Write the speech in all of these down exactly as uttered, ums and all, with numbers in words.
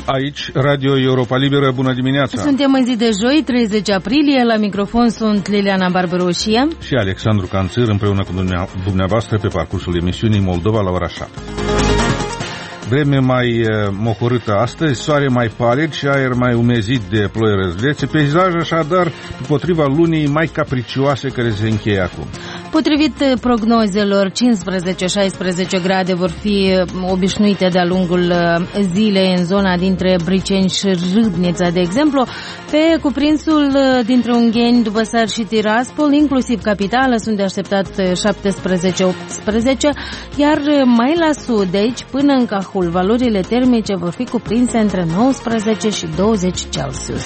Aici, Radio Europa Liberă, bună dimineața! Suntem în zi de joi, treizeci aprilie, la microfon sunt Liliana Barbaroșia și Alexandru Canțir, împreună cu dumneavoastră pe parcursul emisiunii Moldova la ora șapte. Vreme mai mohorâtă astăzi, soare mai palid și aer mai umezit de ploi răzlețe, peisaj așadar potriva lunii mai capricioase care se încheie acum. Potrivit prognozelor, cincisprezece șaisprezece grade vor fi obișnuite de-a lungul zilei în zona dintre Briceni și Râdnița, de exemplu. Pe cuprinsul dintre Ungheni, Dubăsar și Tiraspol, inclusiv capitală, sunt de așteptat șaptesprezece optsprezece, iar mai la sud, de aici până în Cahul, valorile termice vor fi cuprinse între nouăsprezece și douăzeci Celsius.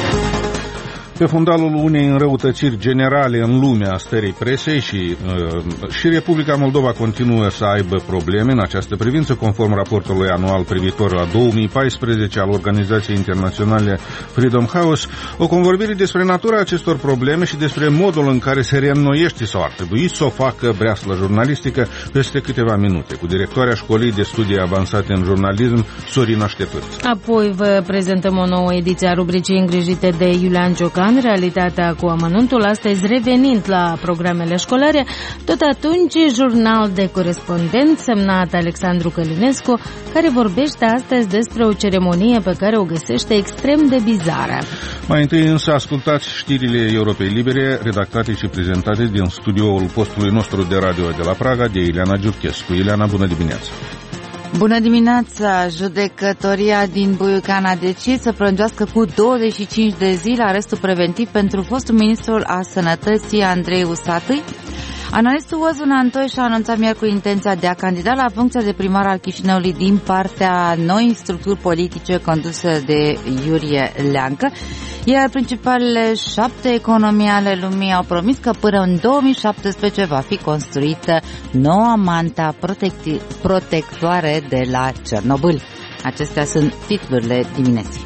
Pe fundalul unei înrăutățiri generale în lumea stării presei și, uh, și Republica Moldova continuă să aibă probleme în această privință, conform raportului anual privitor la două mii paisprezece al Organizației Internaționale Freedom House, o convorbire despre natura acestor probleme și despre modul în care se reînnoiește sau ar trebui să o facă breaslă jurnalistică peste câteva minute, cu directoarea Școlii de Studii Avansate în Jurnalism, Sorina Ștepârț. Apoi vă prezentăm o nouă ediție a rubricii îngrijite de Iulian Ciocan, Realitatea cu amănuntul, astăzi revenind la programele școlare. Tot atunci, jurnal de corespondent semnat Alexandru Călinescu, care vorbește astăzi despre o ceremonie pe care o găsește extrem de bizară. Mai întâi însă ascultați știrile Europei Libere, redactate și prezentate din studioul postului nostru de radio de la Praga, de Ileana Giurchescu. Ileana, bună dimineața! Bună dimineața! Judecătoria din Buiucan a decis să prelungească cu douăzeci și cinci de zile arestul preventiv pentru fostul ministru al Sănătății Andrei Usatui. Analistul Ozun Antoi și-a anunțat miercuri intenția de a candida la funcția de primar al Chișinăului din partea noi structuri politice conduse de Iurie Leancă, iar principalele șapte economii ale lumii au promis că până în două mii șaptesprezece va fi construită noua manta protectoare de la Cernobâl. Acestea sunt titlurile dimineții.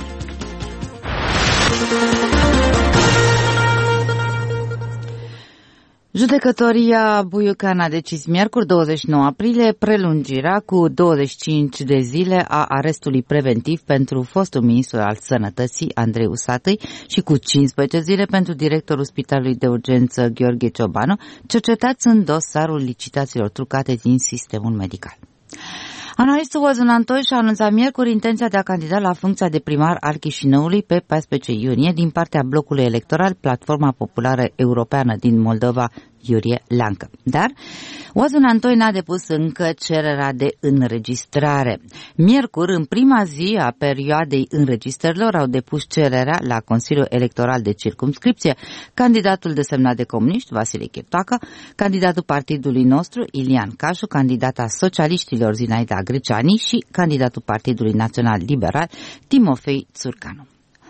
Judecătoria Buiucan a decis miercuri douăzeci și nouă aprilie prelungirea cu douăzeci și cinci de zile a arestului preventiv pentru fostul ministru al Sănătății Andrei Usatui și cu cincisprezece zile pentru directorul Spitalului de Urgență Gheorghe Ciobanu, cercetați în dosarul licitațiilor trucate din sistemul medical. Analistul Ozun Antoi și-a anunțat miercuri intenția de a candida la funcția de primar al Chișinăului pe paisprezece iunie din partea blocului electoral Platforma Populară Europeană din Moldova, Iurie Leancă. Dar Ozun Antoi n-a depus încă cererea de înregistrare. Miercuri, în prima zi a perioadei înregistrărilor, au depus cererea la Consiliul Electoral de Circumscripție candidatul desemnat de comuniști, Vasile Chirtoacă, candidatul partidului nostru, Ilian Cașu, candidata socialiștilor, Zinaida Greceani și candidatul Partidului Național Liberal, Timofei Țurcanu.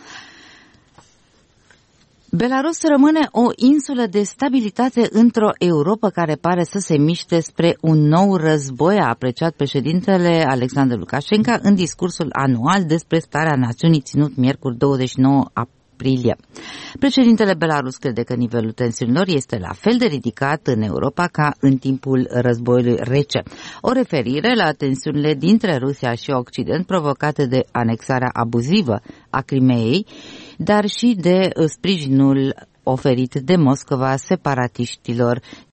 Belarus rămâne o insulă de stabilitate într-o Europă care pare să se miște spre un nou război, a apreciat președintele Alexandru Lukashenko în discursul anual despre starea națiunii ținut miercuri douăzeci și nouă aprilie. Președintele Belarus crede că nivelul tensiunilor este la fel de ridicat în Europa ca în timpul războiului rece. O referire la tensiunile dintre Rusia și Occident provocate de anexarea abuzivă a Crimeei, dar și de sprijinul oferit de Moscova separatiștilor